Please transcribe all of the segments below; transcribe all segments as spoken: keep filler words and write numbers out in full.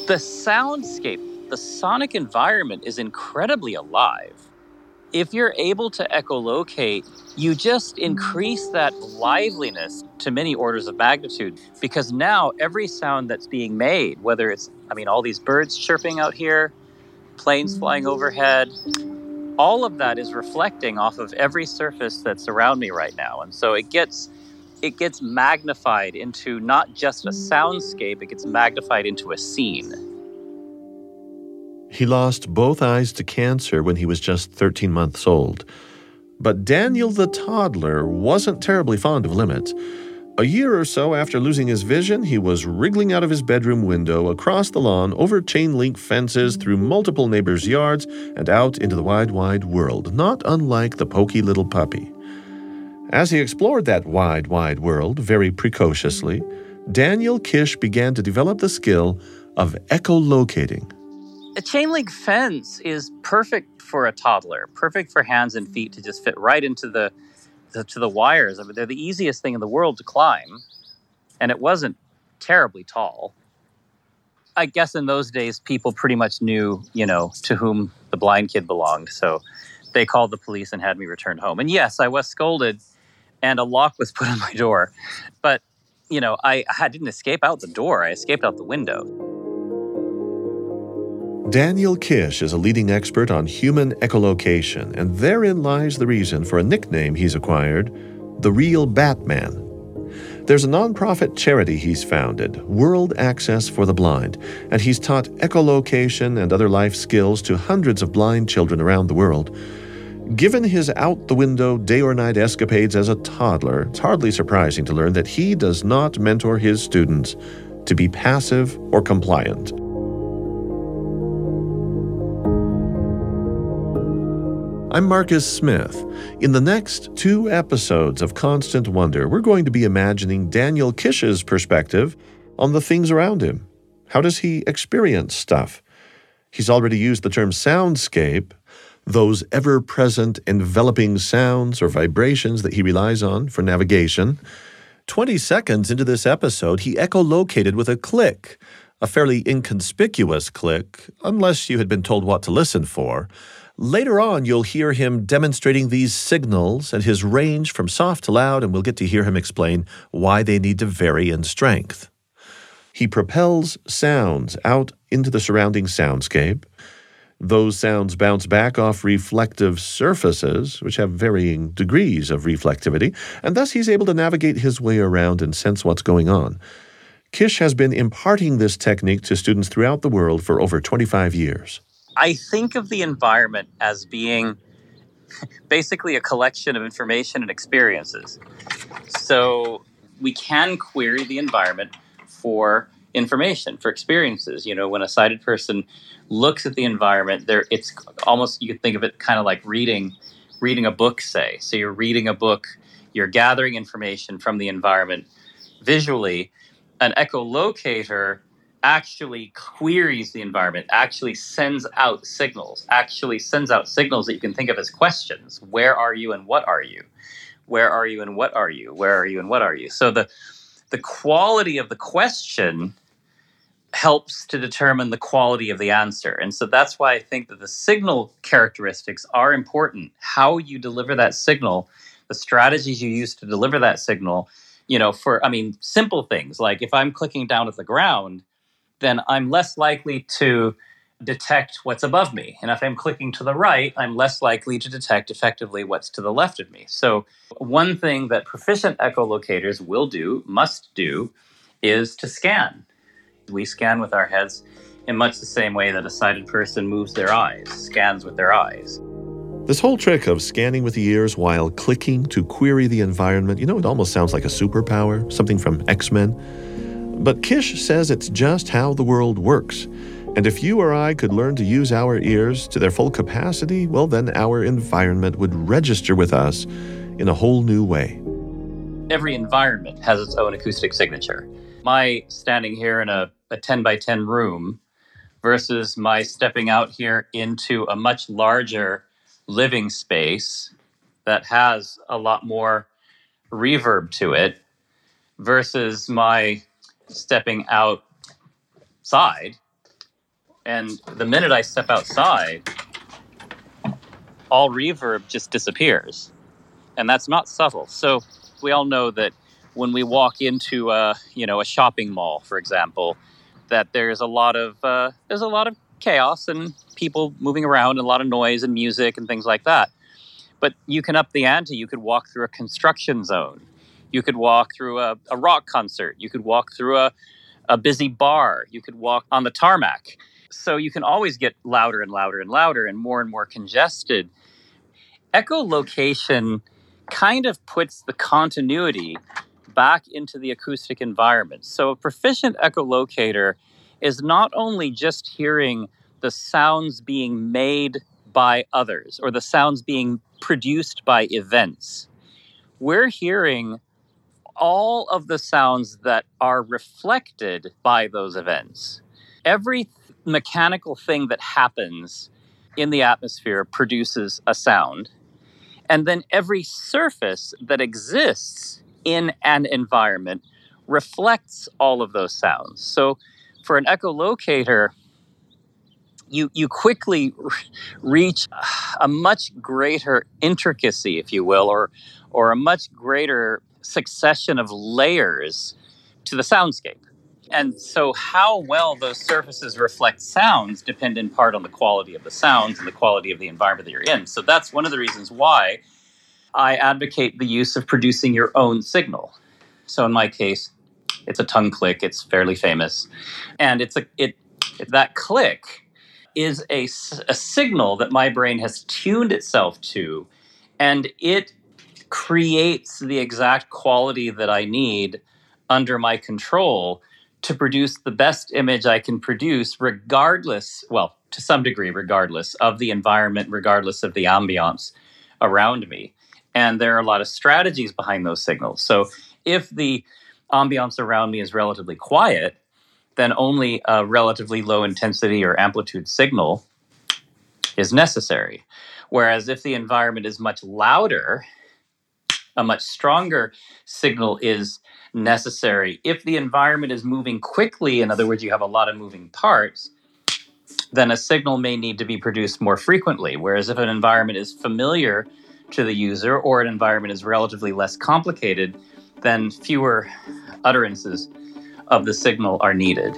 The soundscape, the sonic environment is incredibly alive. If you're able to echolocate, you just increase that liveliness to many orders of magnitude, because now every sound that's being made, whether it's, I mean, all these birds chirping out here, planes flying overhead, all of that is reflecting off of every surface that's around me right now. And so it gets it gets magnified into not just a soundscape, it gets magnified into a scene. He lost both eyes to cancer when he was just thirteen months old. But Daniel the toddler wasn't terribly fond of limits. A year or so after losing his vision, he was wriggling out of his bedroom window, across the lawn, over chain-link fences, through multiple neighbors' yards, and out into the wide, wide world, not unlike the poky little puppy. As he explored that wide, wide world very precociously, Daniel Kish began to develop the skill of echolocating. A chain link fence is perfect for a toddler, perfect for hands and feet to just fit right into the, the to the wires. I mean, they're the easiest thing in the world to climb, and it wasn't terribly tall. I guess in those days, people pretty much knew, you know, to whom the blind kid belonged. So they called the police and had me returned home. And yes, I was scolded, and a lock was put on my door. But, you know, I, I didn't escape out the door. I escaped out the window. Daniel Kish is a leading expert on human echolocation, and therein lies the reason for a nickname he's acquired, the Real Batman. There's a nonprofit charity he's founded, World Access for the Blind, and he's taught echolocation and other life skills to hundreds of blind children around the world. Given his out-the-window day-or-night escapades as a toddler, it's hardly surprising to learn that he does not mentor his students to be passive or compliant. I'm Marcus Smith. In the next two episodes of Constant Wonder, we're going to be imagining Daniel Kish's perspective on the things around him. How does he experience stuff? He's already used the term soundscape, those ever-present enveloping sounds or vibrations that he relies on for navigation. Twenty seconds into this episode, he echolocated with a click, a fairly inconspicuous click, unless you had been told what to listen for. Later on, you'll hear him demonstrating these signals and his range from soft to loud, and we'll get to hear him explain why they need to vary in strength. He propels sounds out into the surrounding soundscape. Those sounds bounce back off reflective surfaces, which have varying degrees of reflectivity, and thus he's able to navigate his way around and sense what's going on. Kish has been imparting this technique to students throughout the world for over twenty-five years. I think of the environment as being basically a collection of information and experiences. So we can query the environment for information, for experiences. You know, when a sighted person looks at the environment, there it's almost, you could think of it kind of like reading reading a book, say. So you're reading a book, you're gathering information from the environment visually. An echolocator actually queries the environment, actually sends out signals, actually sends out signals that you can think of as questions. Where are you and what are you? Where are you and what are you? Where are you and what are you? So the the quality of the question helps to determine the quality of the answer. And so that's why I think that the signal characteristics are important. How you deliver that signal, the strategies you use to deliver that signal, you know, for, I mean, simple things like if I'm clicking down at the ground, then I'm less likely to detect what's above me. And if I'm clicking to the right, I'm less likely to detect effectively what's to the left of me. So one thing that proficient echolocators will do, must do, is to scan. We scan with our heads in much the same way that a sighted person moves their eyes, scans with their eyes. This whole trick of scanning with the ears while clicking to query the environment, you know, it almost sounds like a superpower, something from X-Men. But Kish says it's just how the world works. And if you or I could learn to use our ears to their full capacity, well, then our environment would register with us in a whole new way. Every environment has its own acoustic signature. My standing here in a, a ten by ten room versus my stepping out here into a much larger living space that has a lot more reverb to it versus my stepping outside And the minute I step outside, all reverb just disappears. And that's not subtle. So we all know that when we walk into a, you know, a shopping mall, for example, that there's a lot of uh, there's a lot of chaos and people moving around and a lot of noise and music and things like that. But you can up the ante. You could walk through a construction zone. You could walk through a, a rock concert. You could walk through a, a busy bar. You could walk on the tarmac. So you can always get louder and louder and louder and more and more congested. Echolocation kind of puts the continuity back into the acoustic environment. So a proficient echolocator is not only just hearing the sounds being made by others or the sounds being produced by events. We're hearing all of the sounds that are reflected by those events. Every mechanical thing that happens in the atmosphere produces a sound. And then every surface that exists in an environment reflects all of those sounds. So for an echolocator, you, you quickly r- reach a much greater intricacy, if you will, or, or a much greater succession of layers to the soundscape. And so how well those surfaces reflect sounds depend in part on the quality of the sounds and the quality of the environment that you're in. So that's one of the reasons why I advocate the use of producing your own signal. So in my case, it's a tongue click. It's fairly famous. And it's a it that click is a, a signal that my brain has tuned itself to, and it creates the exact quality that I need under my control to produce the best image I can produce, regardless, well, to some degree, regardless of the environment, regardless of the ambiance around me. And there are a lot of strategies behind those signals. So if the ambiance around me is relatively quiet, then only a relatively low intensity or amplitude signal is necessary. Whereas if the environment is much louder, a much stronger signal is necessary. If the environment is moving quickly, in other words, you have a lot of moving parts, then a signal may need to be produced more frequently. Whereas if an environment is familiar to the user or an environment is relatively less complicated, then fewer utterances of the signal are needed.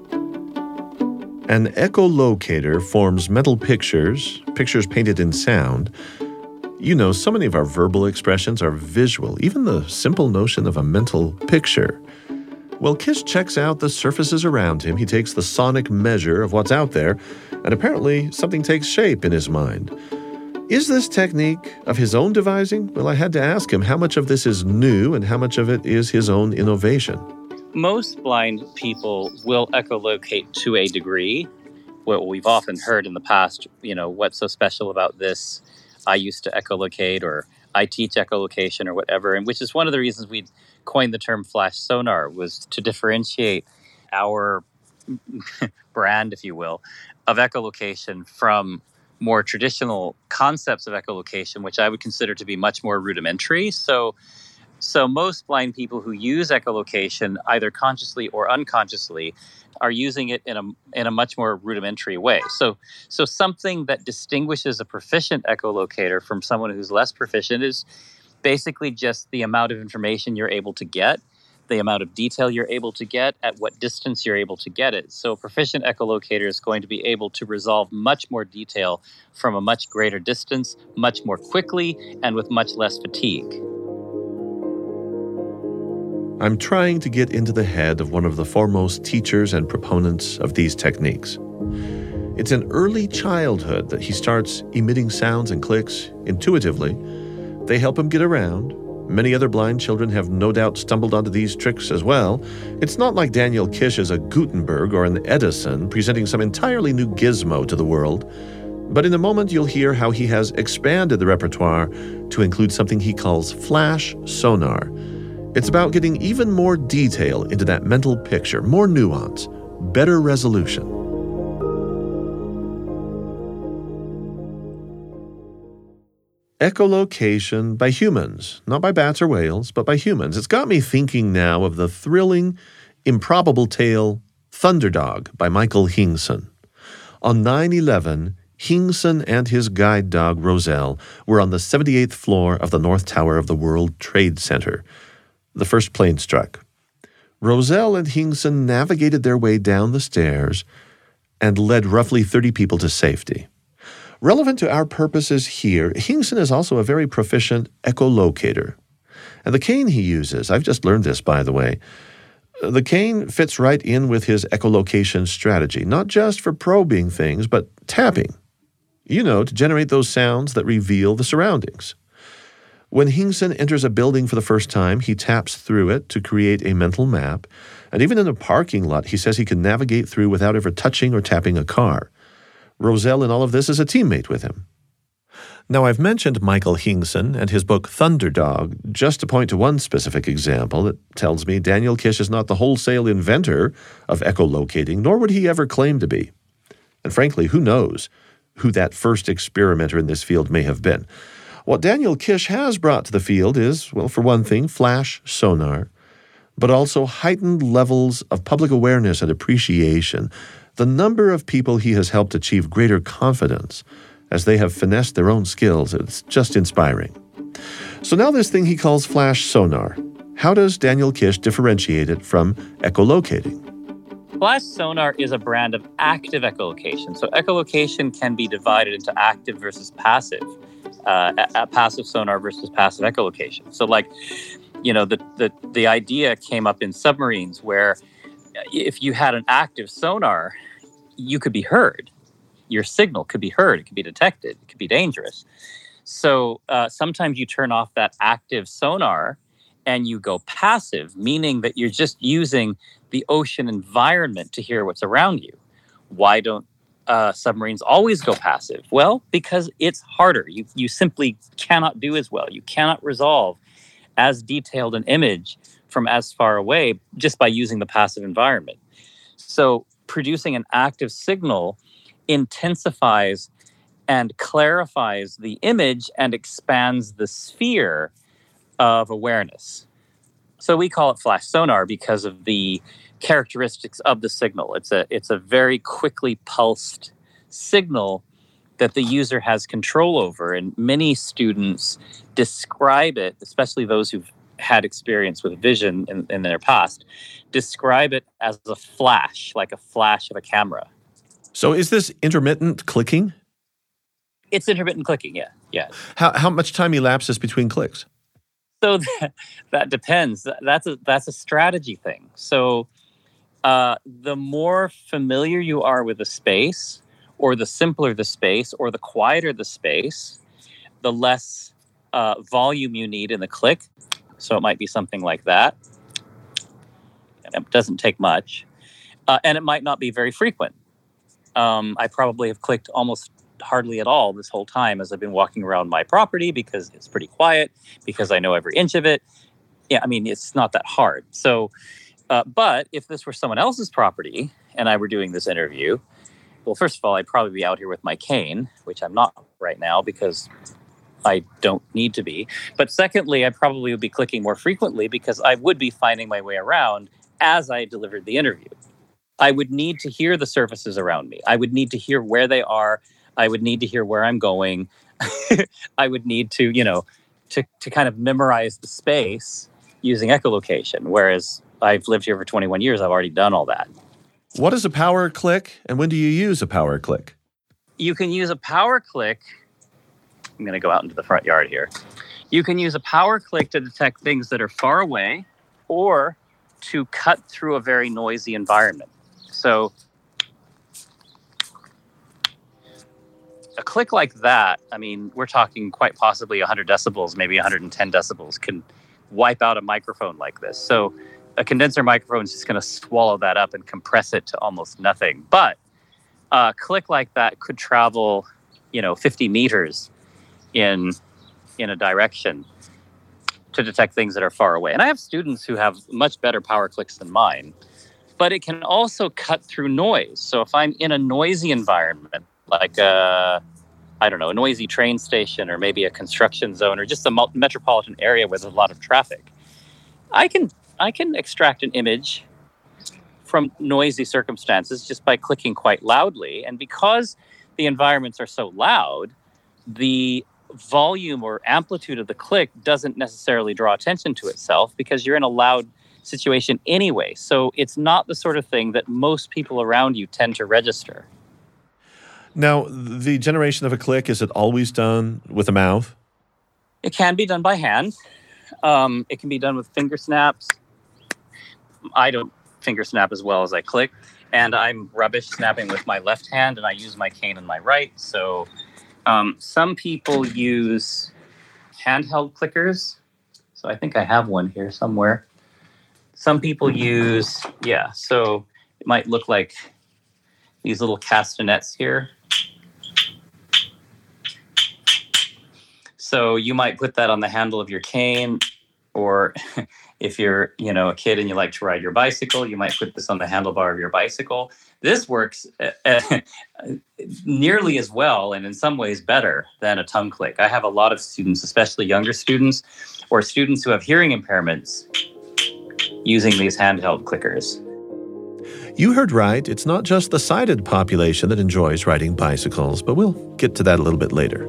An echolocator forms mental pictures, pictures painted in sound. You know, so many of our verbal expressions are visual, even the simple notion of a mental picture. Well, Kish checks out the surfaces around him. He takes the sonic measure of what's out there, and apparently something takes shape in his mind. Is this technique of his own devising? Well, I had to ask him how much of this is new and how much of it is his own innovation. Most blind people will echolocate to a degree. What we've often heard in the past, you know, what's so special about this? I used to echolocate, or I teach echolocation, or whatever, and which is one of the reasons we coined the term flash sonar, was to differentiate our brand, if you will, of echolocation from more traditional concepts of echolocation, which I would consider to be much more rudimentary. So, so most blind people who use echolocation, either consciously or unconsciously, are using it in a in a much more rudimentary way. So, so something that distinguishes a proficient echolocator from someone who's less proficient is basically just the amount of information you're able to get, the amount of detail you're able to get, at what distance you're able to get it. So a proficient echolocator is going to be able to resolve much more detail from a much greater distance, much more quickly, and with much less fatigue. I'm trying to get into the head of one of the foremost teachers and proponents of these techniques. It's in early childhood that he starts emitting sounds and clicks intuitively. They help him get around. Many other blind children have no doubt stumbled onto these tricks as well. It's not like Daniel Kish is a Gutenberg or an Edison presenting some entirely new gizmo to the world. But in a moment, you'll hear how he has expanded the repertoire to include something he calls flash sonar. It's about getting even more detail into that mental picture, more nuance, better resolution. Echolocation by humans, not by bats or whales, but by humans. It's got me thinking now of the thrilling, improbable tale Thunderdog by Michael Hingson. On nine eleven, Hingson and his guide dog, Roselle, were on the seventy-eighth floor of the North Tower of the World Trade Center. The first plane struck. Roselle and Hingson navigated their way down the stairs and led roughly thirty people to safety. Relevant to our purposes here, Hingson is also a very proficient echolocator. And the cane he uses, I've just learned this, by the way, the cane fits right in with his echolocation strategy, not just for probing things, but tapping, you know, to generate those sounds that reveal the surroundings. When Hingson enters a building for the first time, he taps through it to create a mental map, and even in a parking lot, he says he can navigate through without ever touching or tapping a car. Roselle in all of this is a teammate with him. Now, I've mentioned Michael Hingson and his book Thunderdog just to point to one specific example that tells me Daniel Kish is not the wholesale inventor of echolocating, nor would he ever claim to be. And frankly, who knows who that first experimenter in this field may have been. What Daniel Kish has brought to the field is, well, for one thing, flash sonar, but also heightened levels of public awareness and appreciation. The number of people he has helped achieve greater confidence as they have finessed their own skills, it's just inspiring. So now this thing he calls flash sonar. How does Daniel Kish differentiate it from echolocating? Flash sonar is a brand of active echolocation. So echolocation can be divided into active versus passive, uh, a, a passive sonar versus passive echolocation. So like, you know, the, the, the idea came up in submarines where if you had an active sonar, you could be heard. Your signal could be heard, it could be detected, it could be dangerous. So uh, sometimes you turn off that active sonar and you go passive, meaning that you're just using the ocean environment to hear what's around you. Why don't uh, submarines always go passive? Well, because it's harder. You, you simply cannot do as well. You cannot resolve as detailed an image from as far away just by using the passive environment. So producing an active signal intensifies and clarifies the image and expands the sphere of awareness. So we call it flash sonar because of the characteristics of the signal. It's a it's a very quickly pulsed signal that the user has control over. And many students describe it, especially those who've had experience with vision in, in their past, describe it as a flash, like a flash of a camera. So is this intermittent clicking? It's intermittent clicking, yeah. yeah. How how much time elapses between clicks? So that, that depends. That's a, that's a strategy thing. So uh, the more familiar you are with the space, or the simpler the space, or the quieter the space, the less uh, volume you need in the click. So it might be something like that. And it doesn't take much. Uh, and it might not be very frequent. Um, I probably have clicked almost hardly at all this whole time as I've been walking around my property because it's pretty quiet, because I know every inch of it. Yeah, I mean, it's not that hard. So, uh, but if this were someone else's property and I were doing this interview, well, first of all, I'd probably be out here with my cane, which I'm not right now because I don't need to be. But secondly, I probably would be clicking more frequently because I would be finding my way around as I delivered the interview. I would need to hear the surfaces around me. I would need to hear where they are. I would need to hear where I'm going. I would need to, you know, to, to kind of memorize the space using echolocation, whereas I've lived here for twenty-one years. I've already done all that. What is a power click, and when do you use a power click? You can use a power click. I'm going to go out into the front yard here. You can use a power click to detect things that are far away or to cut through a very noisy environment. So a click like that, I mean, we're talking quite possibly one hundred decibels, maybe one hundred ten decibels, can wipe out a microphone like this. So a condenser microphone is just going to swallow that up and compress it to almost nothing. But a click like that could travel, you know, fifty meters in in a direction to detect things that are far away. And I have students who have much better power clicks than mine, but it can also cut through noise. So if I'm in a noisy environment, like a, I don't know, a noisy train station or maybe a construction zone or just a metropolitan area where there's a lot of traffic, I can I can extract an image from noisy circumstances just by clicking quite loudly. And because the environments are so loud, the volume or amplitude of the click doesn't necessarily draw attention to itself because you're in a loud situation anyway. So it's not the sort of thing that most people around you tend to register. Now, the generation of a click, is it always done with the mouth? It can be done by hand. Um, it can be done with finger snaps. I don't finger snap as well as I click. And I'm rubbish snapping with my left hand, and I use my cane in my right. So um, some people use handheld clickers. So I think I have one here somewhere. Some people use, yeah, so it might look like these little castanets here. So you might put that on the handle of your cane, or if you're, you know, a kid and you like to ride your bicycle, you might put this on the handlebar of your bicycle. This works uh, nearly as well, and in some ways better than a tongue click. I have a lot of students, especially younger students or students who have hearing impairments, using these handheld clickers. You heard right. It's not just the sighted population that enjoys riding bicycles, but we'll get to that a little bit later.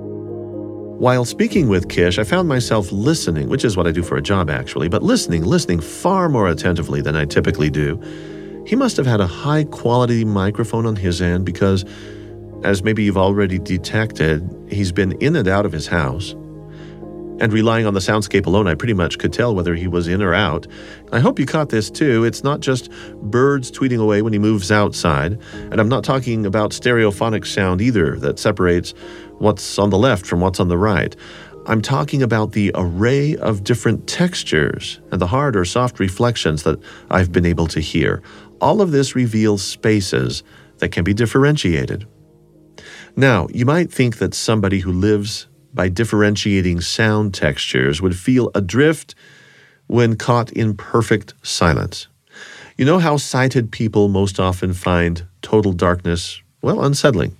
While speaking with Kish, I found myself listening, which is what I do for a job actually, but listening, listening far more attentively than I typically do. He must have had a high-quality microphone on his end because, as maybe you've already detected, he's been in and out of his house. And relying on the soundscape alone, I pretty much could tell whether he was in or out. I hope you caught this too. It's not just birds tweeting away when he moves outside. And I'm not talking about stereophonic sound either that separates what's on the left from what's on the right. I'm talking about the array of different textures and the hard or soft reflections that I've been able to hear. All of this reveals spaces that can be differentiated. Now, you might think that somebody who lives by differentiating sound textures would feel adrift when caught in perfect silence. You know how sighted people most often find total darkness, well, unsettling.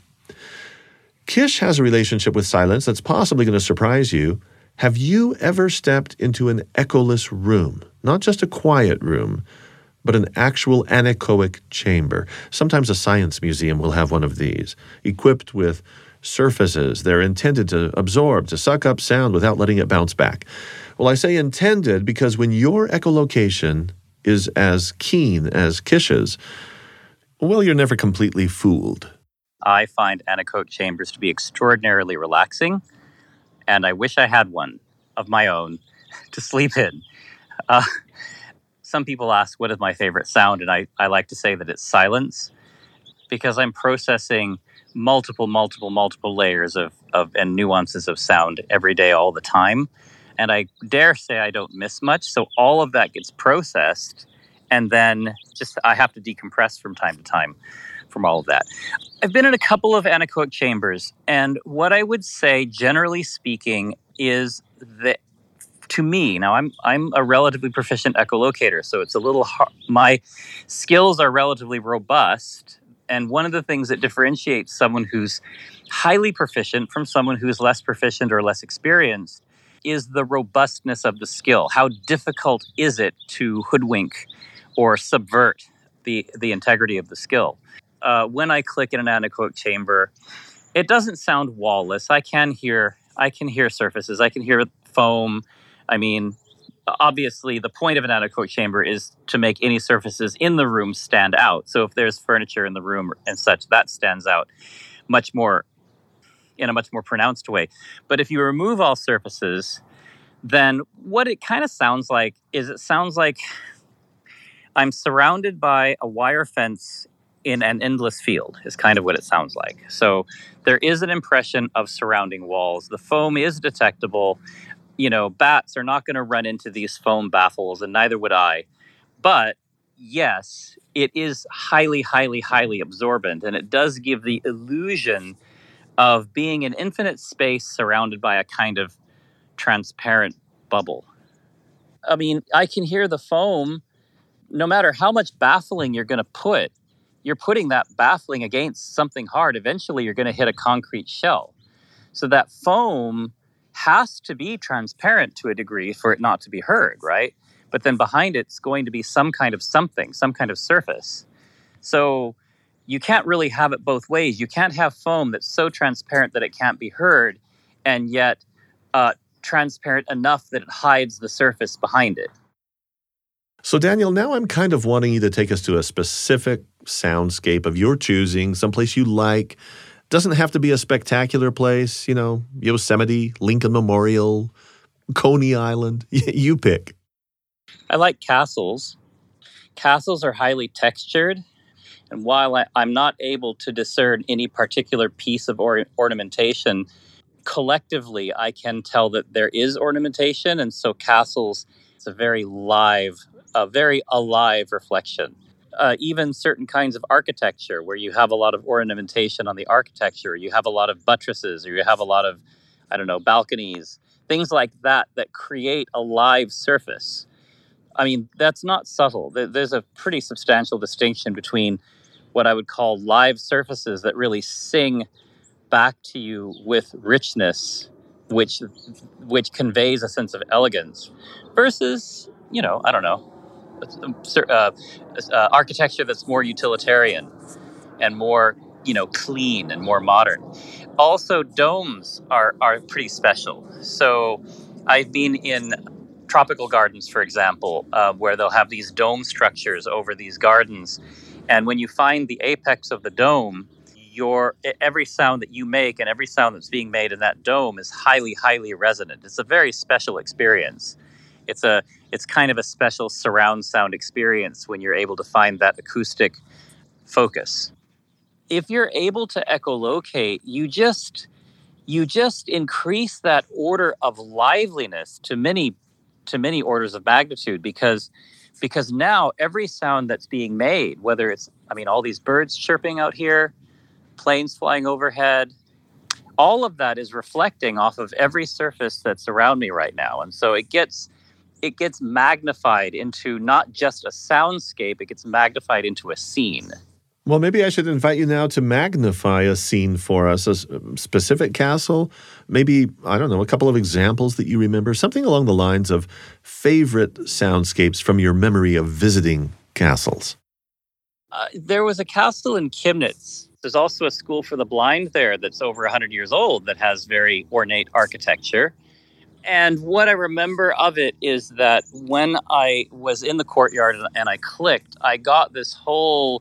Kish has a relationship with silence that's possibly going to surprise you. Have you ever stepped into an echoless room? Not just a quiet room, but an actual anechoic chamber. Sometimes a science museum will have one of these, equipped with surfaces. They're intended to absorb, to suck up sound without letting it bounce back. Well, I say intended because when your echolocation is as keen as Kish's, well, you're never completely fooled. I find anechoic chambers to be extraordinarily relaxing, and I wish I had one of my own to sleep in. Uh, some people ask, what is my favorite sound? And I, I like to say that it's silence, because I'm processing multiple, multiple, multiple layers of, of and nuances of sound every day, all the time. And I dare say I don't miss much. So all of that gets processed, and then just I have to decompress from time to time from all of that. I've been in a couple of anechoic chambers, and what I would say, generally speaking, is that to me, now I'm I'm a relatively proficient echolocator, so it's a little hard. My skills are relatively robust. And one of the things that differentiates someone who's highly proficient from someone who's less proficient or less experienced is the robustness of the skill. How difficult is it to hoodwink or subvert the, the integrity of the skill? Uh, when I click in an anechoic chamber, it doesn't sound wallless. I can hear I can hear surfaces. I can hear foam. I mean, obviously, the point of an anechoic chamber is to make any surfaces in the room stand out. So if there's furniture in the room and such, that stands out much more in a much more pronounced way. But if you remove all surfaces, then what it kind of sounds like is it sounds like I'm surrounded by a wire fence in an endless field is kind of what it sounds like. So there is an impression of surrounding walls. The foam is detectable. You know, bats are not going to run into these foam baffles, and neither would I. But yes, it is highly, highly, highly absorbent, and it does give the illusion of being in infinite space surrounded by a kind of transparent bubble. I mean, I can hear the foam. No matter how much baffling you're going to put, you're putting that baffling against something hard. Eventually, you're going to hit a concrete shell. So that foam has to be transparent to a degree for it not to be heard, right? but then behind it's going to be some kind of something, some kind of surface. So you can't really have it both ways. You can't have foam that's so transparent that it can't be heard, and yet uh, transparent enough that it hides the surface behind it. So, Daniel, now I'm kind of wanting you to take us to a specific soundscape of your choosing, someplace you like. Doesn't have to be a spectacular place, you know, Yosemite, Lincoln Memorial, Coney Island. You pick. I like castles. Castles are highly textured. And while I, I'm not able to discern any particular piece of or, ornamentation, collectively, I can tell that there is ornamentation. And so castles, it's a very live, a very alive reflection. Uh, even certain kinds of architecture where you have a lot of ornamentation on the architecture, you have a lot of buttresses, or you have a lot of, I don't know, balconies, things like that that create a live surface. I mean, that's not subtle. There's a pretty substantial distinction between what I would call live surfaces that really sing back to you with richness, which which conveys a sense of elegance, versus, you know, I don't know, uh, uh, architecture that's more utilitarian and more, you know, clean and more modern. Also, domes are, are pretty special. So I've been in tropical gardens, for example, uh, where they'll have these dome structures over these gardens. And when you find the apex of the dome, your every sound that you make and every sound that's being made in that dome is highly, highly resonant. It's a very special experience. It's a it's kind of a special surround sound experience when you're able to find that acoustic focus. If you're able to echolocate, you just you just increase that order of liveliness to many to many orders of magnitude, because because now every sound that's being made, whether it's, I mean, all these birds chirping out here, planes flying overhead, all of that is reflecting off of every surface that's around me right now. And so it gets it gets magnified into not just a soundscape, it gets magnified into a scene. Well, maybe I should invite you now to magnify a scene for us, a specific castle, maybe, I don't know, a couple of examples that you remember, something along the lines of favorite soundscapes from your memory of visiting castles. Uh, there was a castle in Chemnitz. There's also a school for the blind there that's over one hundred years old that has very ornate architecture. And what I remember of it is that when I was in the courtyard and I clicked, I got this whole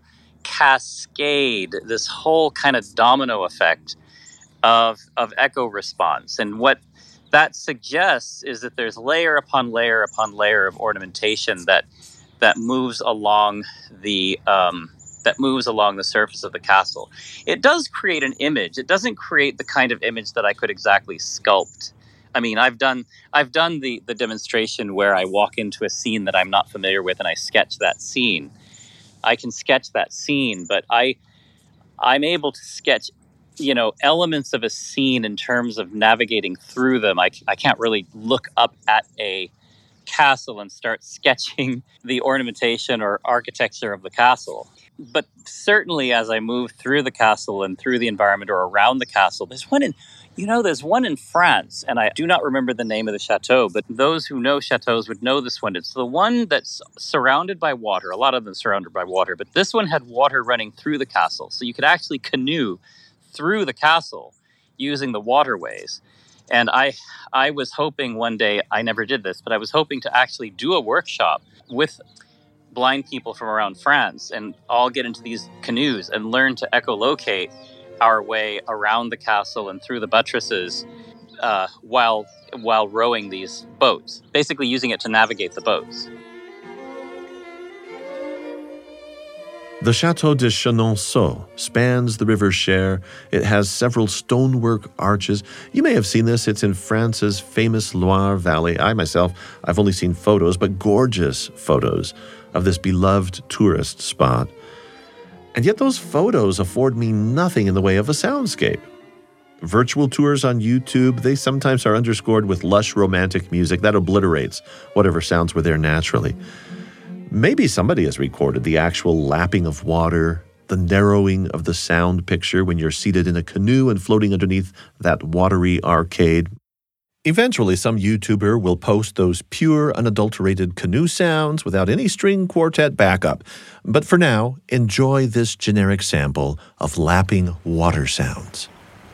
cascade, this whole kind of domino effect of of echo response. And what that suggests is that there's layer upon layer upon layer of ornamentation that that moves along the um, that moves along the surface of the castle. It does create an image. It doesn't create the kind of image that I could exactly sculpt. I mean, I've done I've done the the demonstration where I walk into a scene that I'm not familiar with and I sketch that scene. I can sketch that scene, but I I'm able to sketch, you know, elements of a scene in terms of navigating through them. I, I can't really look up at a castle and start sketching the ornamentation or architecture of the castle. But certainly as I move through the castle and through the environment or around the castle, there's one in, you know, there's one in France, and I do not remember the name of the chateau, but those who know chateaus would know this one. It's the one that's surrounded by water. A lot of them are surrounded by water, but this one had water running through the castle. So you could actually canoe through the castle using the waterways. And I I was hoping one day, I never did this, but I was hoping to actually do a workshop with blind people from around France and all get into these canoes and learn to echolocate our way around the castle and through the buttresses uh, while while rowing these boats, basically using it to navigate the boats. The Château de Chenonceau spans the River Cher. It has several stonework arches. You may have seen this. It's in France's famous Loire Valley. I myself, I've only seen photos, but gorgeous photos of this beloved tourist spot. And yet those photos afford me nothing in the way of a soundscape. Virtual tours on YouTube, they sometimes are underscored with lush romantic music that obliterates whatever sounds were there naturally. Maybe somebody has recorded the actual lapping of water, the narrowing of the sound picture when you're seated in a canoe and floating underneath that watery arcade. Eventually, some YouTuber will post those pure, unadulterated canoe sounds without any string quartet backup. But for now, enjoy this generic sample of lapping water sounds.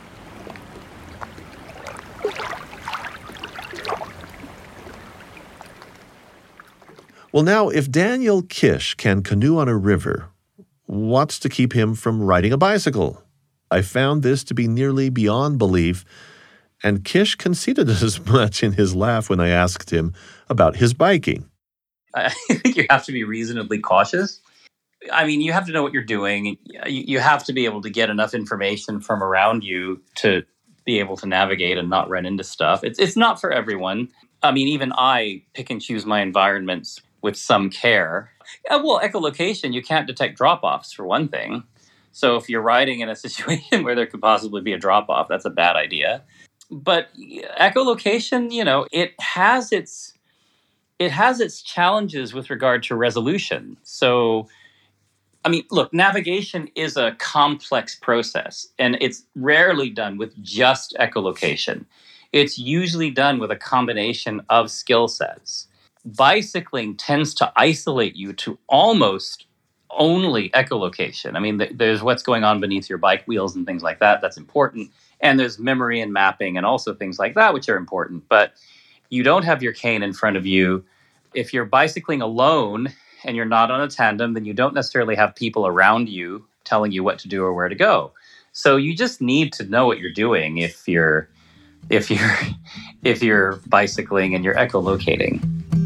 Well, now, if Daniel Kish can canoe on a river, what's to keep him from riding a bicycle? I found this to be nearly beyond belief, and Kish conceded as much in his laugh when I asked him about his biking. I think you have to be reasonably cautious. I mean, you have to know what you're doing. You have to be able to get enough information from around you to be able to navigate and not run into stuff. It's it's not for everyone. I mean, even I pick and choose my environments with some care. Uh, well, echolocation, you can't detect drop-offs for one thing. So if you're riding in a situation where there could possibly be a drop-off, that's a bad idea. But echolocation, you know, it has its it has its challenges with regard to resolution. So, I mean, look, navigation is a complex process, and it's rarely done with just echolocation. It's usually done with a combination of skill sets. Bicycling tends to isolate you to almost only echolocation. I mean, th- there's what's going on beneath your bike wheels and things like that. That's important. And there's memory and mapping and also things like that, which are important. But you don't have your cane in front of you. If you're bicycling alone and you're not on a tandem, then you don't necessarily have people around you telling you what to do or where to go. So you just need to know what you're doing if you're if you're if you're bicycling and you're echolocating.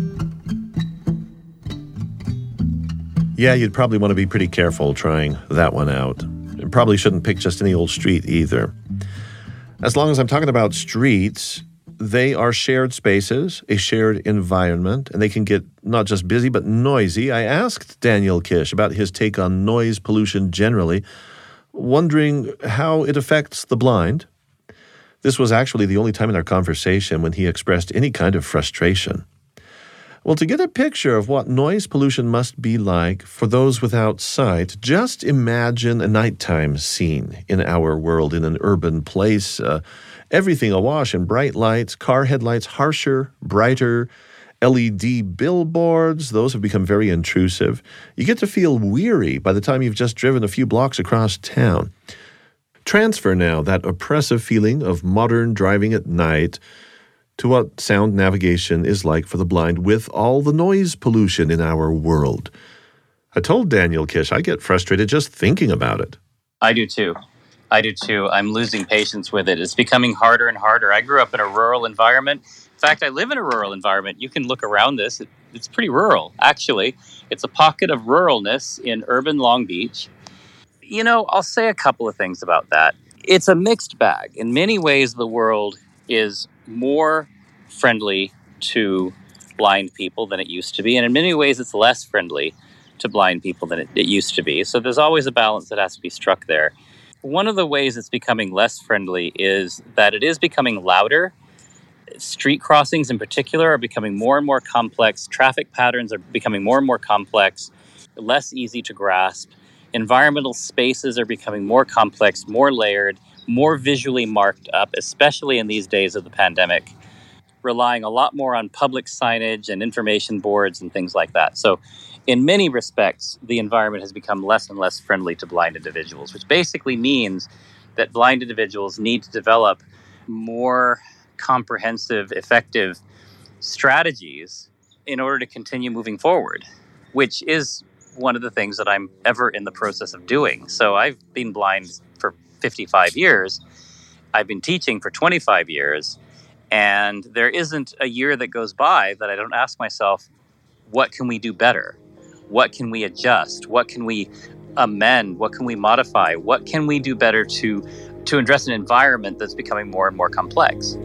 Yeah, you'd probably want to be pretty careful trying that one out. You probably shouldn't pick just any old street either. As long as I'm talking about streets, they are shared spaces, a shared environment, and they can get not just busy but noisy. I asked Daniel Kish about his take on noise pollution generally, wondering how it affects the blind. This was actually the only time in our conversation when he expressed any kind of frustration. Well, to get a picture of what noise pollution must be like for those without sight, just imagine a nighttime scene in our world, in an urban place. Uh, everything awash in bright lights, car headlights harsher, brighter, L E D billboards, those have become very intrusive. You get to feel weary by the time you've just driven a few blocks across town. Transfer now that oppressive feeling of modern driving at night to what sound navigation is like for the blind with all the noise pollution in our world. I told Daniel Kish I get frustrated just thinking about it. I do too. I do too. I'm losing patience with it. It's becoming harder and harder. I grew up in a rural environment. In fact, I live in a rural environment. You can look around this. It, it's pretty rural, actually. It's a pocket of ruralness in urban Long Beach. You know, I'll say a couple of things about that. It's a mixed bag. In many ways, the world is more friendly to blind people than it used to be. And in many ways, it's less friendly to blind people than it, it used to be. So there's always a balance that has to be struck there. One of the ways it's becoming less friendly is that it is becoming louder. Street crossings in particular are becoming more and more complex. Traffic patterns are becoming more and more complex, less easy to grasp. Environmental spaces are becoming more complex, more layered, more visually marked up, especially in these days of the pandemic, relying a lot more on public signage and information boards and things like that. So in many respects, the environment has become less and less friendly to blind individuals, which basically means that blind individuals need to develop more comprehensive, effective strategies in order to continue moving forward, which is one of the things that I'm ever in the process of doing. So I've been blind for fifty-five years. I've been teaching for twenty-five years. And there isn't a year that goes by that I don't ask myself, what can we do better? What can we adjust? What can we amend? What can we modify? What can we do better to, to address an environment that's becoming more and more complex?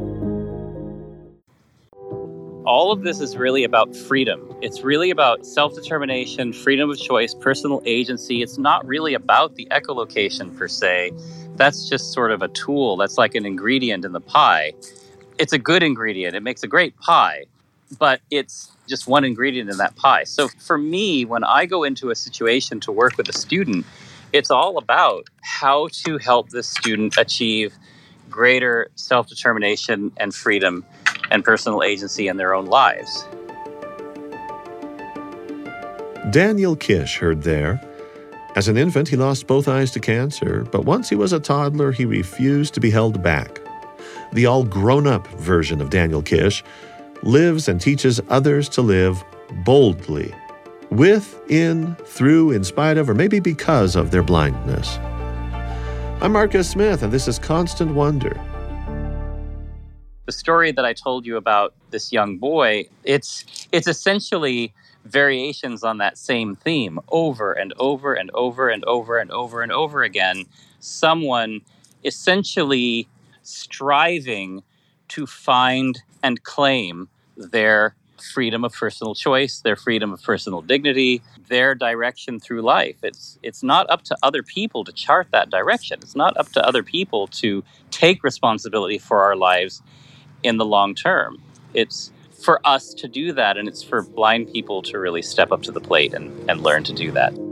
All of this is really about freedom. It's really about self-determination, freedom of choice, personal agency. It's not really about the echolocation per se. That's just sort of a tool. That's like an ingredient in the pie. It's a good ingredient. It makes a great pie, but it's just one ingredient in that pie. So for me, when I go into a situation to work with a student, it's all about how to help the student achieve greater self-determination and freedom and personal agency in their own lives. Daniel Kish heard there. As an infant, he lost both eyes to cancer, but once he was a toddler, he refused to be held back. The all-grown-up version of Daniel Kish lives and teaches others to live boldly, with, in, through, in spite of, or maybe because of their blindness. I'm Marcus Smith, and this is Constant Wonder. The story that I told you about this young boy, it's it's essentially variations on that same theme over and over and over and over and over and over again. Someone essentially striving to find and claim their freedom of personal choice, their freedom of personal dignity, their direction through life. It's it's not up to other people to chart that direction. It's not up to other people to take responsibility for our lives in the long term. It's for us to do that, and it's for blind people to really step up to the plate and, and learn to do that.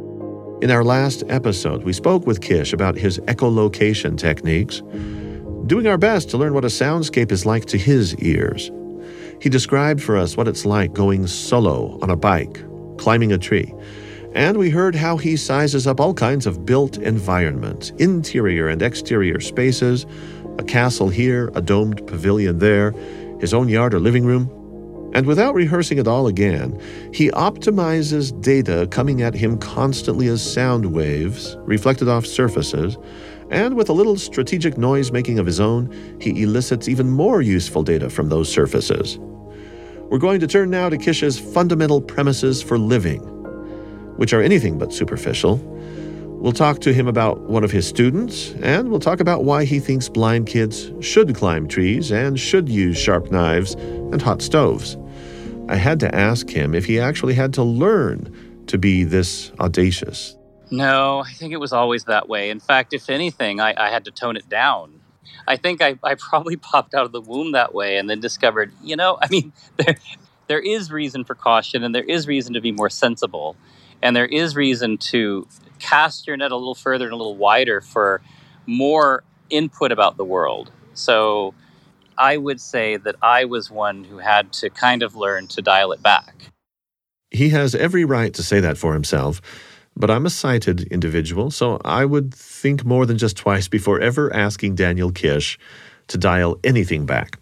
In our last episode, we spoke with Kish about his echolocation techniques, doing our best to learn what a soundscape is like to his ears. He described for us what it's like going solo on a bike, climbing a tree, and we heard how he sizes up all kinds of built environments, interior and exterior spaces, a castle here, a domed pavilion there, his own yard or living room. And without rehearsing it all again, he optimizes data coming at him constantly as sound waves reflected off surfaces, and with a little strategic noise-making of his own, he elicits even more useful data from those surfaces. We're going to turn now to Kish's fundamental premises for living, which are anything but superficial. We'll talk to him about one of his students, and we'll talk about why he thinks blind kids should climb trees and should use sharp knives and hot stoves. I had to ask him if he actually had to learn to be this audacious. No, I think it was always that way. In fact, if anything, I, I had to tone it down. I think I, I probably popped out of the womb that way and then discovered, you know, I mean, there, there is reason for caution, and there is reason to be more sensible, and there is reason to cast your net a little further and a little wider for more input about the world. So I would say that I was one who had to kind of learn to dial it back. He has every right to say that for himself, but I'm a sighted individual, so I would think more than just twice before ever asking Daniel Kish to dial anything back.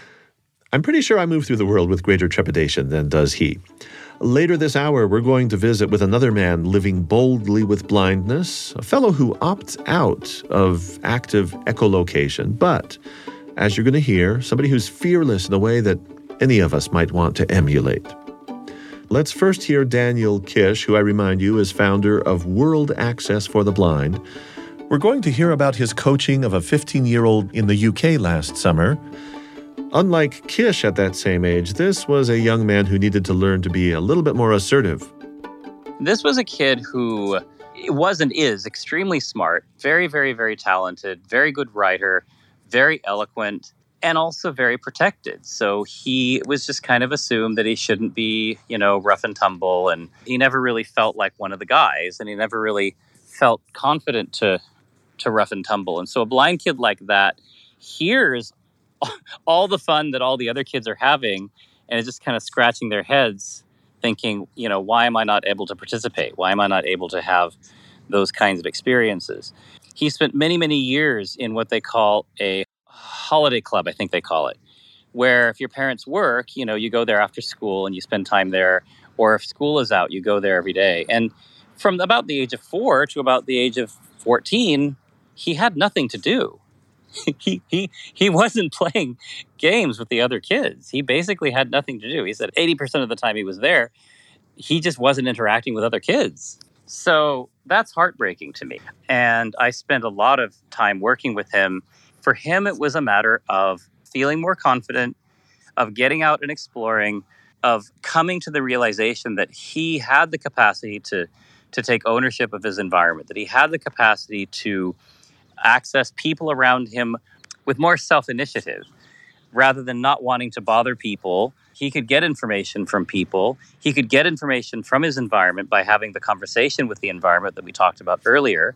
I'm pretty sure I move through the world with greater trepidation than does he. Later this hour, we're going to visit with another man living boldly with blindness, a fellow who opts out of active echolocation, but, as you're going to hear, somebody who's fearless in a way that any of us might want to emulate. Let's first hear Daniel Kish, who I remind you is founder of World Access for the Blind. We're going to hear about his coaching of a fifteen-year-old in the U K last summer. Unlike Kish at that same age, this was a young man who needed to learn to be a little bit more assertive. This was a kid who was and is extremely smart, very, very, very talented, very good writer, very eloquent, and also very protected. So he was just kind of assumed that he shouldn't be, you know, rough and tumble, and he never really felt like one of the guys, and he never really felt confident to, to rough and tumble. And so a blind kid like that hears all the fun that all the other kids are having, and is just kind of scratching their heads thinking, you know, why am I not able to participate? Why am I not able to have those kinds of experiences? He spent many, many years in what they call a holiday club, I think they call it, where if your parents work, you know, you go there after school and you spend time there, or if school is out, you go there every day. And from about the age of four to about the age of fourteen, he had nothing to do. he he he wasn't playing games with the other kids. He basically had nothing to do. He said eighty percent of the time he was there, he just wasn't interacting with other kids. So that's heartbreaking to me. And I spent a lot of time working with him. For him, it was a matter of feeling more confident, of getting out and exploring, of coming to the realization that he had the capacity to, to take ownership of his environment, that he had the capacity to access people around him with more self-initiative. Rather than not wanting to bother people, he could get information from people. He could get information from his environment by having the conversation with the environment that we talked about earlier.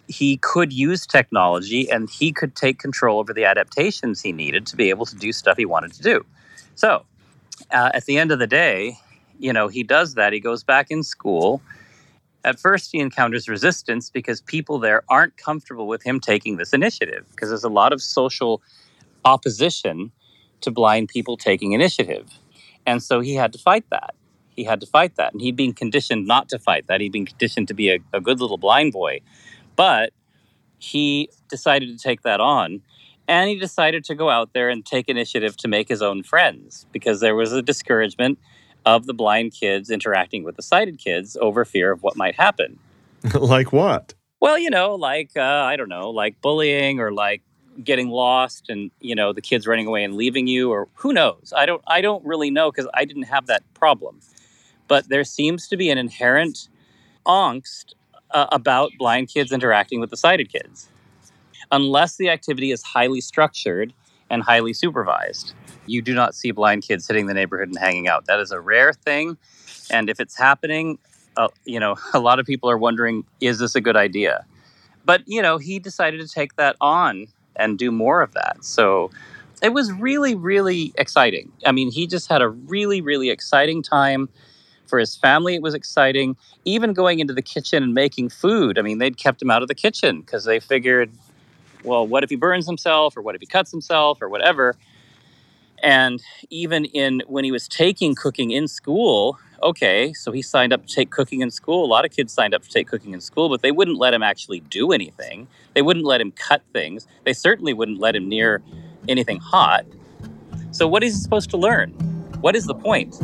he could use technology and he could take control over the adaptations he needed to be able to do stuff he wanted to do. So uh, at the end of the day, you know, he does that. He goes back in school. At first, he encounters resistance because people there aren't comfortable with him taking this initiative, because there's a lot of social opposition to blind people taking initiative. And so he had to fight that. He had to fight that. And he'd been conditioned not to fight that. He'd been conditioned to be a, a good little blind boy. But he decided to take that on. And he decided to go out there and take initiative to make his own friends, because there was a discouragement of the blind kids interacting with the sighted kids over fear of what might happen. Like what? Well, you know, like, uh, I don't know, like bullying or like getting lost and, you know, the kids running away and leaving you, or who knows? I don't I don't really know, because I didn't have that problem. But there seems to be an inherent angst uh, about blind kids interacting with the sighted kids, unless the activity is highly structured and highly supervised. You do not see blind kids hitting the neighborhood and hanging out. That is a rare thing. And if it's happening, uh, you know, a lot of people are wondering, is this a good idea? But, you know, he decided to take that on and do more of that. So it was really, really exciting. I mean, he just had a really, really exciting time. For his family, it was exciting. Even going into the kitchen and making food. I mean, they'd kept him out of the kitchen because they figured, well, what if he burns himself, or what if he cuts himself, or whatever? And even in when he was taking cooking in school, okay, so he signed up to take cooking in school. A lot of kids signed up to take cooking in school, but they wouldn't let him actually do anything. They wouldn't let him cut things. They certainly wouldn't let him near anything hot. So what is he supposed to learn? What is the point?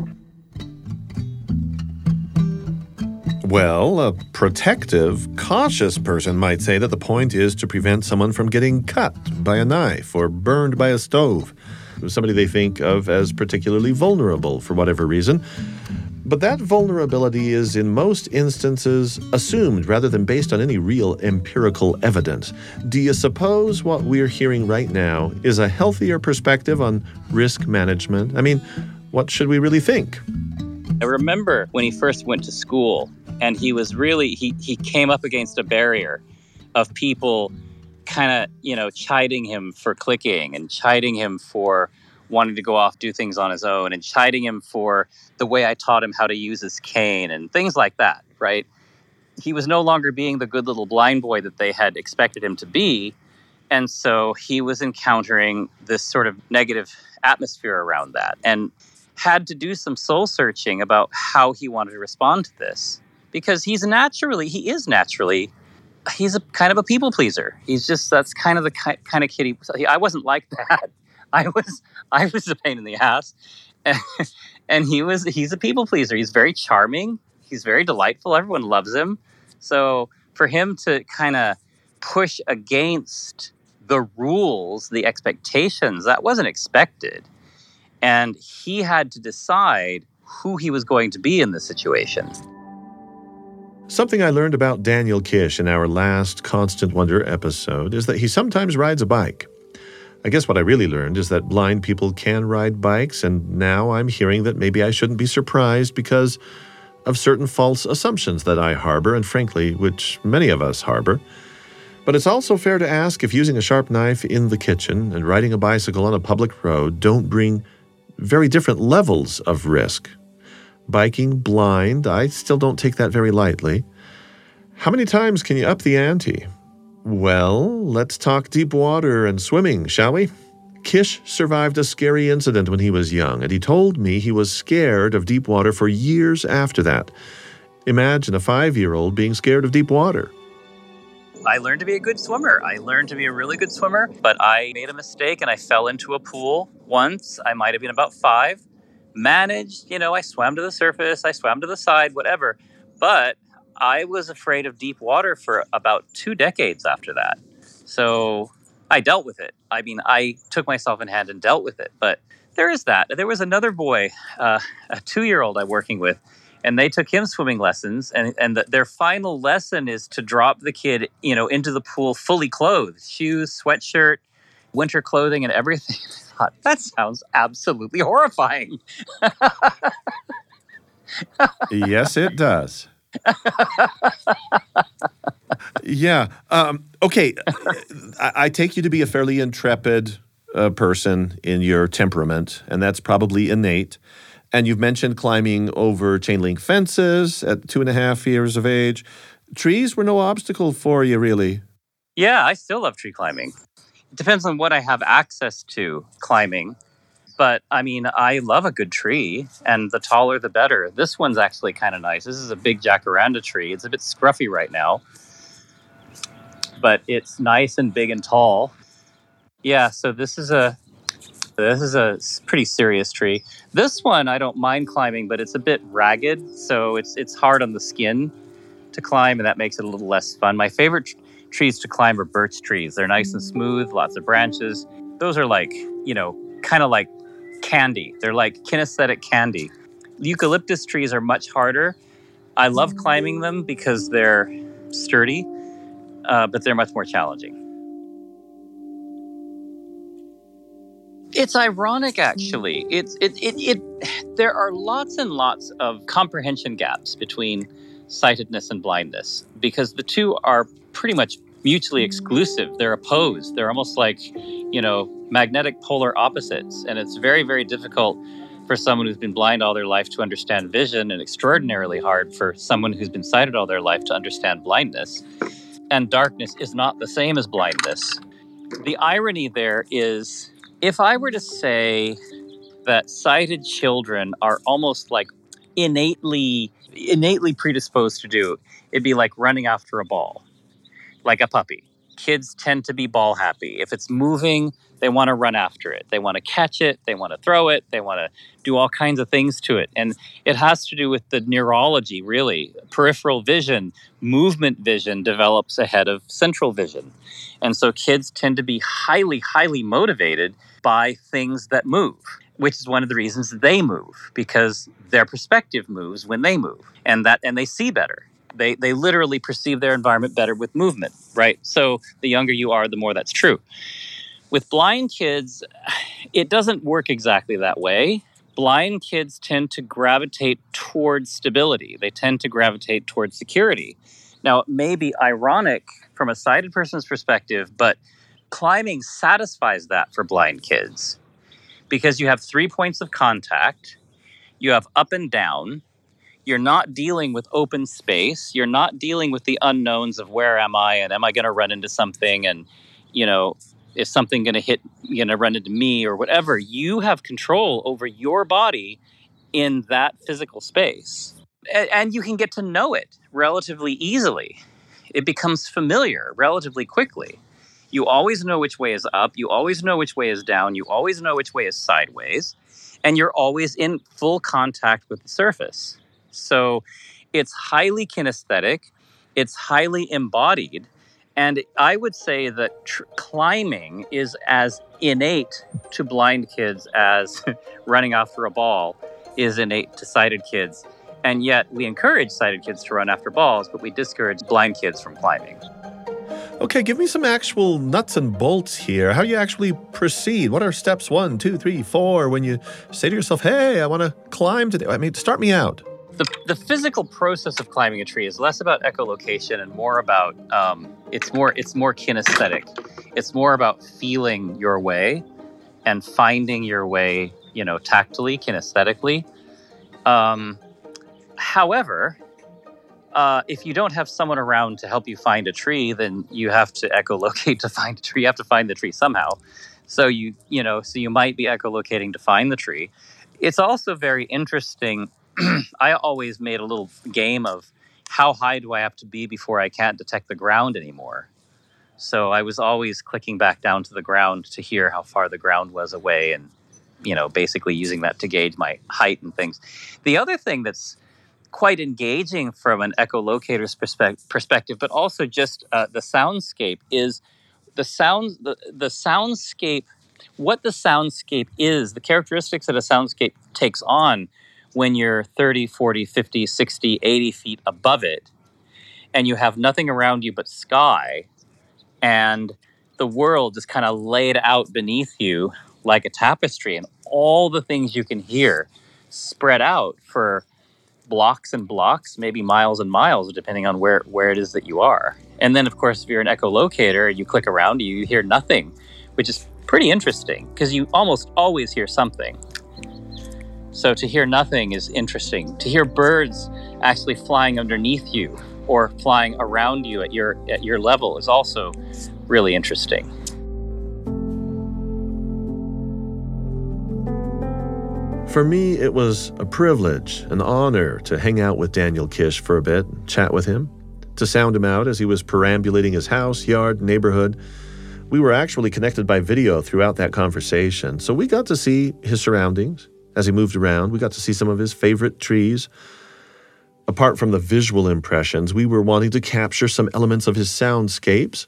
Well, a protective, cautious person might say that the point is to prevent someone from getting cut by a knife or burned by a stove. Somebody they think of as particularly vulnerable for whatever reason. But that vulnerability is in most instances assumed rather than based on any real empirical evidence. Do you suppose what we're hearing right now is a healthier perspective on risk management? I mean, what should we really think? I remember when he first went to school, and he was really, he, he came up against a barrier of people kind of, you know, chiding him for clicking and chiding him for wanting to go off, do things on his own, and chiding him for the way I taught him how to use his cane and things like that, right? He was no longer being the good little blind boy that they had expected him to be. And so he was encountering this sort of negative atmosphere around that and had to do some soul searching about how he wanted to respond to this. Because he's naturally, he is naturally, he's a kind of a people pleaser. He's just, that's kind of the ki- kind of kid he, I wasn't like that. I was, I was a pain in the ass. And, and he was, he's a people pleaser. He's very charming. He's very delightful. Everyone loves him. So for him to kind of push against the rules, the expectations, that wasn't expected. And he had to decide who he was going to be in this situation. Something I learned about Daniel Kish in our last Constant Wonder episode is that he sometimes rides a bike. I guess what I really learned is that blind people can ride bikes, and now I'm hearing that maybe I shouldn't be surprised because of certain false assumptions that I harbor, and frankly, which many of us harbor. But it's also fair to ask if using a sharp knife in the kitchen and riding a bicycle on a public road don't bring very different levels of risk. Biking blind, I still don't take that very lightly. How many times can you up the ante? Well, let's talk deep water and swimming, shall we? Kish survived a scary incident when he was young, and he told me he was scared of deep water for years after that. Imagine a five-year-old being scared of deep water. I learned to be a good swimmer. I learned to be a really good swimmer, but I made a mistake and I fell into a pool once. I might have been about five. Managed, you know, I swam to the surface, I swam to the side, whatever. But I was afraid of deep water for about two decades after that. So I dealt with it. I mean, I took myself in hand and dealt with it. But there is that. There was another boy, uh, a two-year-old I'm working with, and they took him swimming lessons. And, and the, their final lesson is to drop the kid, you know, into the pool fully clothed, shoes, sweatshirt, winter clothing, and everything. I thought, that sounds absolutely horrifying. Yes, it does. Yeah. Um, okay. I, I take you to be a fairly intrepid uh, person in your temperament, and that's probably innate. And you've mentioned climbing over chain link fences at two and a half years of age. Trees were no obstacle for you, really. Yeah, I still love tree climbing. It depends on what I have access to climbing. But I mean, I love a good tree, and the taller the better. This one's actually kind of nice. This is a big jacaranda tree. It's a bit scruffy right now, but it's nice and big and tall. Yeah, so this is a this is a pretty serious tree. This one I don't mind climbing, but it's a bit ragged, so it's it's hard on the skin to climb, and that makes it a little less fun. My favorite tr- trees to climb are birch trees. They're nice and smooth, lots of branches. Those are like, you know, kind of like candy. They're like kinesthetic candy. Eucalyptus trees are much harder. I love climbing them because they're sturdy, uh, but they're much more challenging. It's ironic, actually. It's it, it it there are lots and lots of comprehension gaps between sightedness and blindness because the two are pretty much mutually exclusive. They're opposed. They're almost like, you know, magnetic polar opposites, and it's very, very difficult for someone who's been blind all their life to understand vision, and extraordinarily hard for someone who's been sighted all their life to understand blindness. And darkness is not the same as blindness. The irony there is, if I were to say that sighted children are almost like innately innately predisposed to do, it'd be like running after a ball, like a puppy. Kids tend to be ball happy. If it's moving, they want to run after it. They want to catch it. They want to throw it. They want to do all kinds of things to it. And it has to do with the neurology, really. Peripheral vision, movement vision develops ahead of central vision. And so kids tend to be highly, highly motivated by things that move, which is one of the reasons they move, because their perspective moves when they move, and that and they see better. They they literally perceive their environment better with movement, right? So the younger you are, the more that's true. With blind kids, it doesn't work exactly that way. Blind kids tend to gravitate towards stability. They tend to gravitate towards security. Now, it may be ironic from a sighted person's perspective, but climbing satisfies that for blind kids because you have three points of contact, you have up and down. You're not dealing with open space. You're not dealing with the unknowns of where am I and am I going to run into something, and, you know, is something going to hit, going to run into me or whatever. You have control over your body in that physical space. And you can get to know it relatively easily. It becomes familiar relatively quickly. You always know which way is up. You always know which way is down. You always know which way is sideways. And you're always in full contact with the surface. So it's highly kinesthetic, it's highly embodied, and I would say that tr- climbing is as innate to blind kids as running after a ball is innate to sighted kids. And yet we encourage sighted kids to run after balls, but we discourage blind kids from climbing. Okay, give me some actual nuts and bolts here. How do you actually proceed? What are steps one, two, three, four when you say to yourself, hey, I want to climb today? I mean, start me out. The, the physical process of climbing a tree is less about echolocation and more about, um, it's more it's more kinesthetic. It's more about feeling your way and finding your way, you know, tactily, kinesthetically. Um, however, uh, if you don't have someone around to help you find a tree, then you have to echolocate to find a tree. You have to find the tree somehow. So you, you know, so you might be echolocating to find the tree. It's also very interesting. I always made a little game of how high do I have to be before I can't detect the ground anymore. So I was always clicking back down to the ground to hear how far the ground was away and, you know, basically using that to gauge my height and things. The other thing that's quite engaging from an echolocator's perspe- perspective, but also just uh, the soundscape is the sound, the, the soundscape, what the soundscape is, the characteristics that a soundscape takes on when you're thirty, forty, fifty, sixty, eighty feet above it, and you have nothing around you but sky, and the world is kind of laid out beneath you like a tapestry, and all the things you can hear spread out for blocks and blocks, maybe miles and miles, depending on where, where it is that you are. And then, of course, if you're an echolocator, you click around, you hear nothing, which is pretty interesting because you almost always hear something. So to hear nothing is interesting. To hear birds actually flying underneath you or flying around you at your at your level is also really interesting. For me, it was a privilege, an honor to hang out with Daniel Kish for a bit, chat with him, to sound him out as he was perambulating his house, yard, neighborhood. We were actually connected by video throughout that conversation, so we got to see his surroundings. As he moved around, we got to see some of his favorite trees. Apart from the visual impressions, we were wanting to capture some elements of his soundscapes.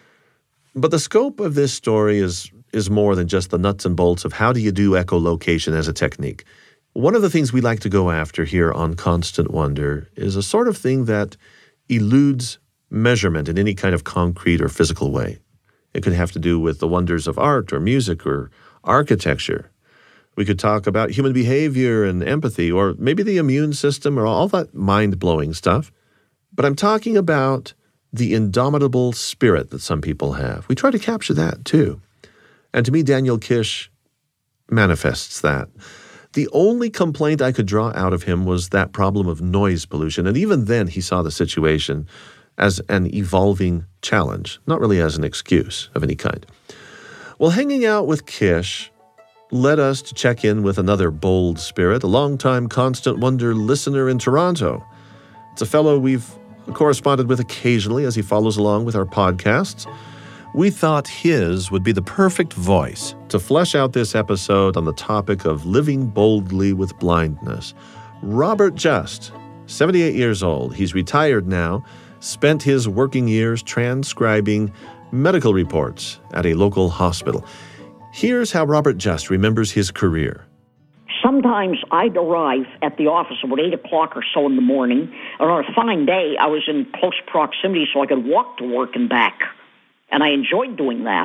But the scope of this story is, is more than just the nuts and bolts of how do you do echolocation as a technique. One of the things we like to go after here on Constant Wonder is a sort of thing that eludes measurement in any kind of concrete or physical way. It could have to do with the wonders of art or music or architecture. We could talk about human behavior and empathy, or maybe the immune system, or all that mind-blowing stuff. But I'm talking about the indomitable spirit that some people have. We try to capture that, too. And to me, Daniel Kish manifests that. The only complaint I could draw out of him was that problem of noise pollution, and even then he saw the situation as an evolving challenge, not really as an excuse of any kind. Well, hanging out with Kish led us to check in with another bold spirit, a longtime Constant Wonder listener in Toronto. It's a fellow we've corresponded with occasionally as he follows along with our podcasts. We thought his would be the perfect voice to flesh out this episode on the topic of living boldly with blindness. Robert Just, seventy-eight years old. He's retired now, spent his working years transcribing medical reports at a local hospital. Here's how Robert Just remembers his career. Sometimes I'd arrive at the office about eight o'clock or so in the morning, and on a fine day, I was in close proximity so I could walk to work and back, and I enjoyed doing that.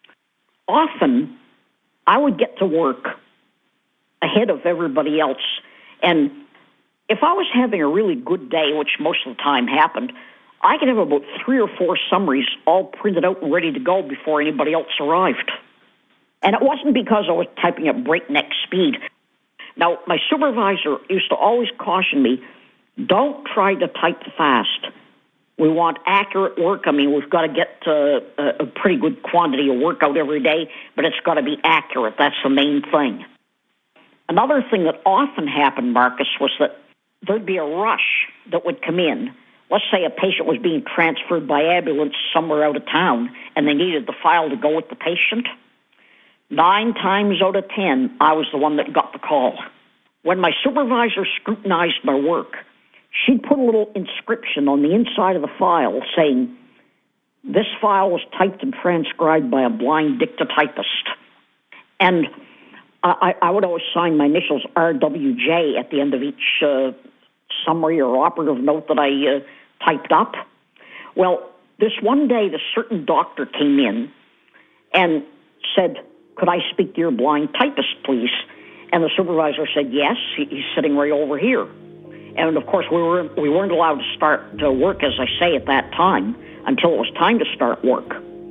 Often, I would get to work ahead of everybody else, and if I was having a really good day, which most of the time happened, I could have about three or four summaries all printed out and ready to go before anybody else arrived. And it wasn't because I was typing at breakneck speed. Now, my supervisor used to always caution me, don't try to type fast. We want accurate work. I mean, we've got to get uh, a pretty good quantity of work out every day, but it's got to be accurate. That's the main thing. Another thing that often happened, Marcus, was that there'd be a rush that would come in. Let's say a patient was being transferred by ambulance somewhere out of town, and they needed the file to go with the patient. Nine times out of ten, I was the one that got the call. When my supervisor scrutinized my work, she'd put a little inscription on the inside of the file saying, this file was typed and transcribed by a blind dictatypist. And I, I would always sign my initials R W J at the end of each uh, summary or operative note that I uh, typed up. Well, this one day, the certain doctor came in and said, could I speak to your blind typist, please? And the supervisor said, yes, he's sitting right over here. And, of course, we, were, we weren't allowed to start to work, as I say, at that time, until it was time to start work.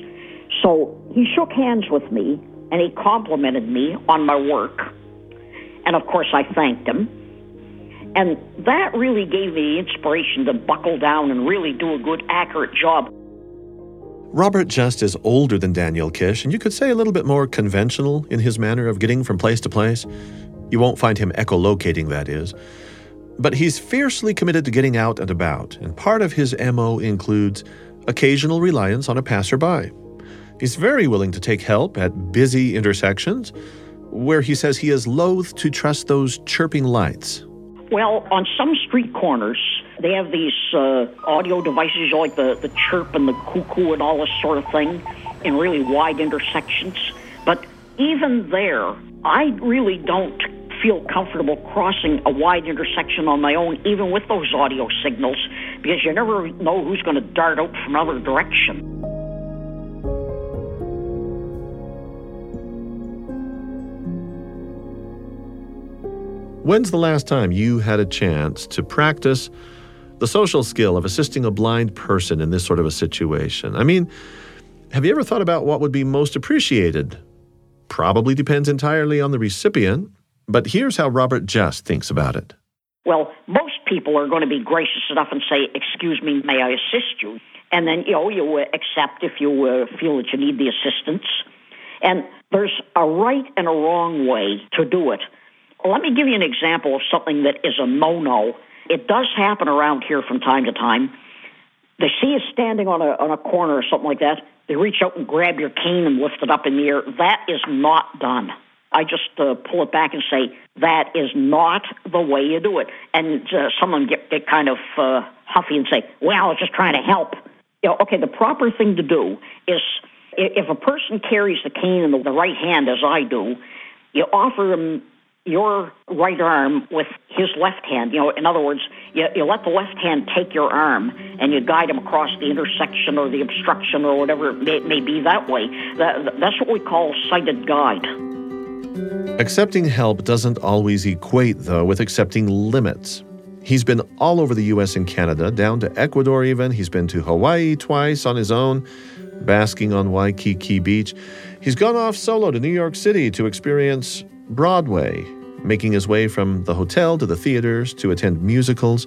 So he shook hands with me, and he complimented me on my work. And, of course, I thanked him. And that really gave me the inspiration to buckle down and really do a good, accurate job. Robert Just is older than Daniel Kish, and you could say a little bit more conventional in his manner of getting from place to place. You won't find him echolocating, that is. But he's fiercely committed to getting out and about, and part of his M O includes occasional reliance on a passerby. He's very willing to take help at busy intersections, where he says he is loath to trust those chirping lights. Well, on some street corners, they have these uh, audio devices like the, the chirp and the cuckoo and all this sort of thing in really wide intersections. But even there, I really don't feel comfortable crossing a wide intersection on my own, even with those audio signals, because you never know who's going to dart out from another direction. When's the last time you had a chance to practice the social skill of assisting a blind person in this sort of a situation? I mean, have you ever thought about what would be most appreciated? Probably depends entirely on the recipient, but here's how Robert Just thinks about it. Well, most people are going to be gracious enough and say, excuse me, may I assist you? And then, you know, you uh, accept if you uh, feel that you need the assistance. And there's a right and a wrong way to do it. Let me give you an example of something that is a no-no. It does happen around here from time to time. They see you standing on a on a corner or something like that. They reach out and grab your cane and lift it up in the air. That is not done. I just uh, pull it back and say, that is not the way you do it. And uh, someone get, get kind of uh, huffy and say, well, I was just trying to help. You know, okay, the proper thing to do is, if a person carries the cane in the, the right hand, as I do, you offer them your right arm with his left hand. You know, in other words, you, you let the left hand take your arm and you guide him across the intersection or the obstruction or whatever it may, may be that way. That, that's what we call sighted guide. Accepting help doesn't always equate, though, with accepting limits. He's been all over the U S and Canada, down to Ecuador even. He's been to Hawaii twice on his own, basking on Waikiki Beach. He's gone off solo to New York City to experience Broadway, making his way from the hotel to the theaters to attend musicals.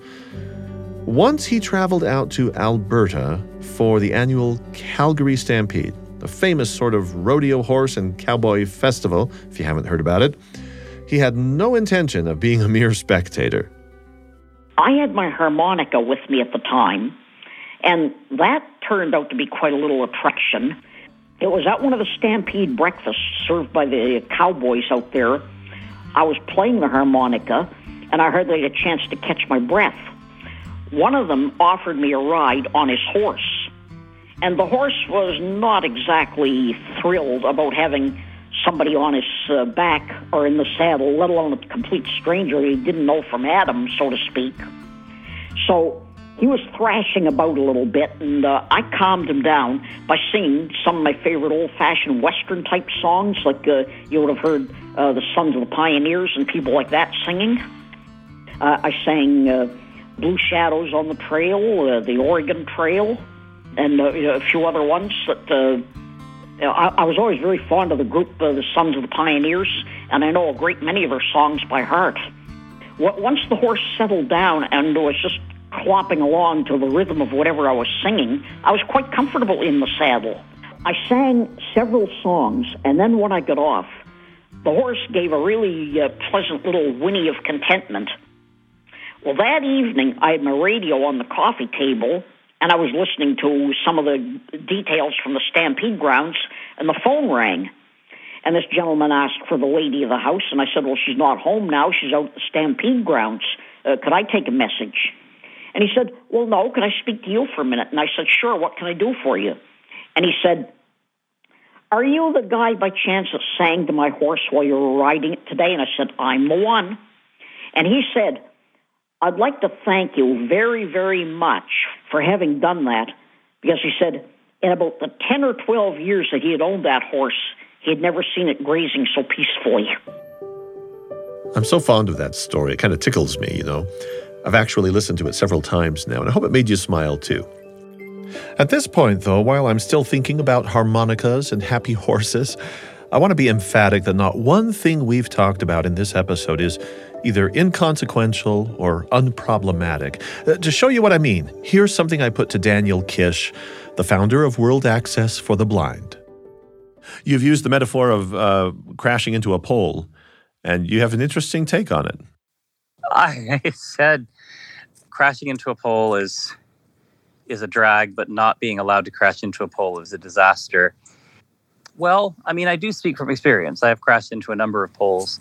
Once he traveled out to Alberta for the annual Calgary Stampede, a famous sort of rodeo horse and cowboy festival, if you haven't heard about it. He had no intention of being a mere spectator. I had my harmonica with me at the time, and that turned out to be quite a little attraction. It was at one of the Stampede breakfasts served by the cowboys out there. I was playing the harmonica, and I hardly had a chance to catch my breath. One of them offered me a ride on his horse. And the horse was not exactly thrilled about having somebody on his uh, back or in the saddle, let alone a complete stranger he didn't know from Adam, so to speak. So he was thrashing about a little bit, and uh, I calmed him down by singing some of my favorite old-fashioned Western-type songs, like uh, you would have heard uh, the Sons of the Pioneers and people like that singing. Uh, I sang uh, Blue Shadows on the Trail, uh, the Oregon Trail, and uh, a few other ones that uh, you know, I, I was always very fond of the group, uh, the Sons of the Pioneers, and I know a great many of their songs by heart. Once the horse settled down and was just clopping along to the rhythm of whatever I was singing, I was quite comfortable in the saddle. I sang several songs, and then when I got off, the horse gave a really uh, pleasant little whinny of contentment. Well, that evening, I had my radio on the coffee table, and I was listening to some of the details from the Stampede grounds, and the phone rang. And this gentleman asked for the lady of the house, and I said, well, she's not home now. She's out at the Stampede grounds. Uh, could I take a message? And he said, well, no, can I speak to you for a minute? And I said, sure, what can I do for you? And he said, are you the guy by chance that sang to my horse while you were riding it today? And I said, I'm the one. And he said, I'd like to thank you very, very much for having done that, because he said in about the ten or twelve years that he had owned that horse, he had never seen it grazing so peacefully. I'm so fond of that story. It kind of tickles me, you know. I've actually listened to it several times now, and I hope it made you smile too. At this point, though, while I'm still thinking about harmonicas and happy horses, I want to be emphatic that not one thing we've talked about in this episode is either inconsequential or unproblematic. Uh, to show you what I mean, here's something I put to Daniel Kish, the founder of World Access for the Blind. You've used the metaphor of uh, crashing into a pole, and you have an interesting take on it. I said crashing into a pole is is a drag, but not being allowed to crash into a pole is a disaster. Well, I mean, I do speak from experience. I have crashed into a number of poles.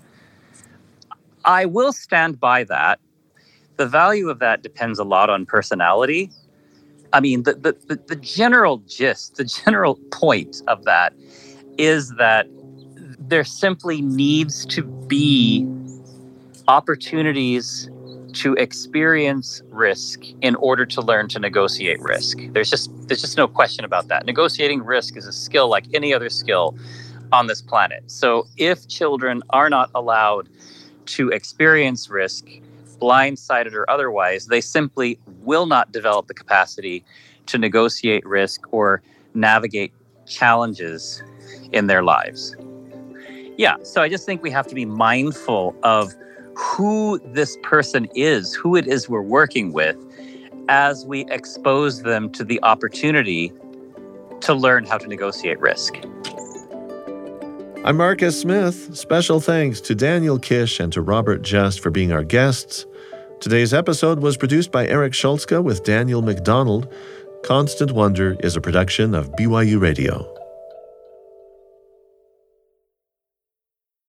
I will stand by that. The value of that depends a lot on personality. I mean, the, the, the, the general gist, the general point of that is that there simply needs to be opportunities to experience risk in order to learn to negotiate risk. There's just there's just no question about that. Negotiating risk is a skill like any other skill on this planet. So if children are not allowed to experience risk, blindsided or otherwise, they simply will not develop the capacity to negotiate risk or navigate challenges in their lives. Yeah, so I just think we have to be mindful of who this person is, who it is we're working with, as we expose them to the opportunity to learn how to negotiate risk. I'm Marcus Smith. Special thanks to Daniel Kish and to Robert Just for being our guests. Today's episode was produced by Eric Schultzka with Daniel McDonald. Constant Wonder is a production of B Y U Radio.